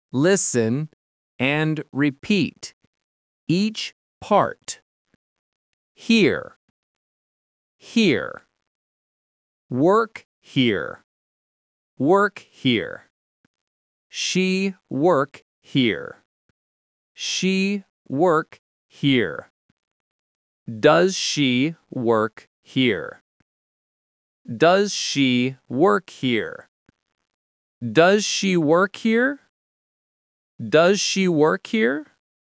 Listen and repeat each part. Here, here. Work here, work here. She work here. She work here. Does she work here? Does she work here? Does she work here? Does she work here?